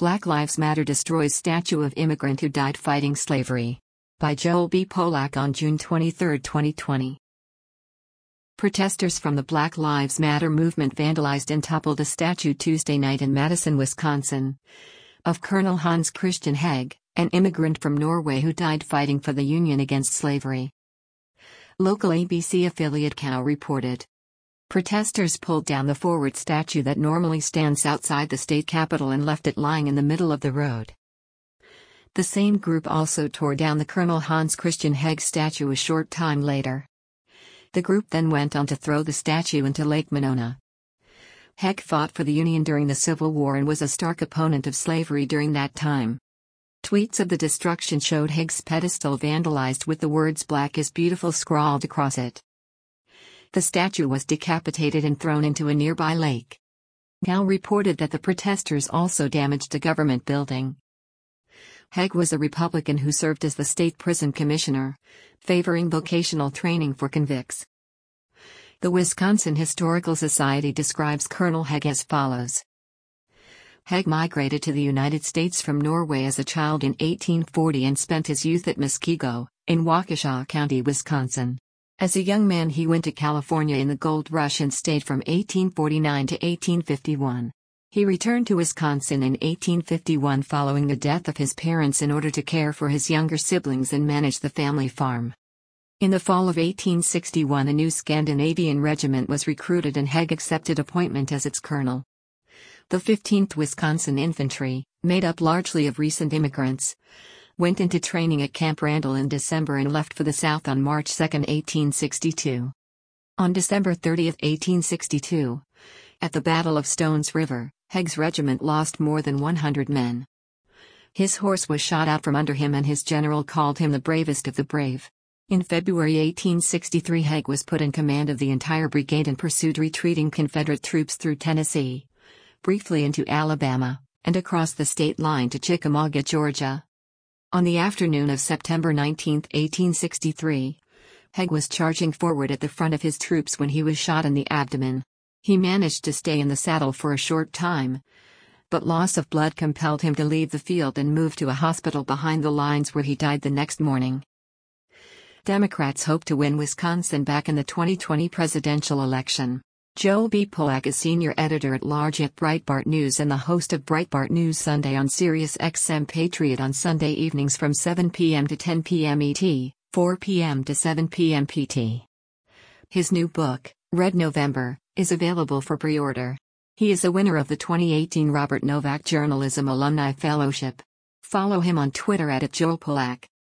Black Lives Matter destroys statue of immigrant who died fighting slavery. By Joel B. Polak on June 23, 2020. Protesters from the Black Lives Matter movement vandalized and toppled a statue Tuesday night in Madison, Wisconsin, of Colonel Hans Christian Heg, an immigrant from Norway who died fighting for the Union against slavery. Local ABC affiliate KOW reported. Protesters pulled down the forward statue that normally stands outside the state capitol and left it lying in the middle of the road. The same group also tore down the Colonel Hans Christian Heg statue a short time later. The group then went on to throw the statue into Lake Monona. Heg fought for the Union during the Civil War and was a stark opponent of slavery during that time. Tweets of the destruction showed Heg's pedestal vandalized with the words "Black is Beautiful" scrawled across it. The statue was decapitated and thrown into a nearby lake. KOW reported that the protesters also damaged a government building. Heg was a Republican who served as the state prison commissioner, favoring vocational training for convicts. The Wisconsin Historical Society describes Colonel Heg as follows. Heg migrated to the United States from Norway as a child in 1840 and spent his youth at Muskego, in Waukesha County, Wisconsin. As a young man he went to California in the gold rush and stayed from 1849 to 1851. He returned to Wisconsin in 1851 following the death of his parents in order to care for his younger siblings and manage the family farm. In the fall of 1861 a new Scandinavian regiment was recruited and Heg accepted appointment as its colonel. The 15th Wisconsin Infantry, made up largely of recent immigrants, went into training at Camp Randall in December and left for the South on March 2, 1862. On December 30, 1862, at the Battle of Stones River, Heg's regiment lost more than 100 men. His horse was shot out from under him and his general called him the bravest of the brave. In February 1863 Heg was put in command of the entire brigade and pursued retreating Confederate troops through Tennessee, briefly into Alabama, and across the state line to Chickamauga, Georgia. On the afternoon of September 19, 1863, Heg was charging forward at the front of his troops when he was shot in the abdomen. He managed to stay in the saddle for a short time, but loss of blood compelled him to leave the field and move to a hospital behind the lines where he died the next morning. Democrats hope to win Wisconsin back in the 2020 presidential election. Joel B. Polak is senior editor-at-large at Breitbart News and the host of Breitbart News Sunday on Sirius XM Patriot on Sunday evenings from 7 p.m. to 10 p.m. ET, 4 p.m. to 7 p.m. PT. His new book, Red November, is available for pre-order. He is a winner of the 2018 Robert Novak Journalism Alumni Fellowship. Follow him on Twitter @JoelPolak.